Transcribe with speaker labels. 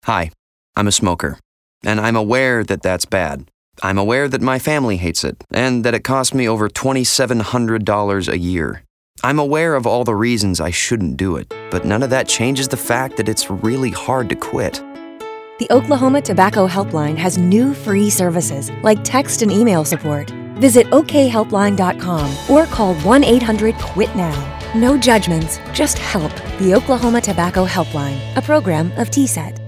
Speaker 1: Hi, I'm a smoker, and I'm aware that that's bad. I'm aware that my family hates it, and that it costs me over $2,700 a year. I'm aware of all the reasons I shouldn't do it, but none of that changes the fact that it's really hard to quit.
Speaker 2: The Oklahoma Tobacco Helpline has new free services like text and email support. Visit okhelpline.com or call 1-800-QUIT-NOW. No judgments, just help. The Oklahoma Tobacco Helpline, a program of TSET.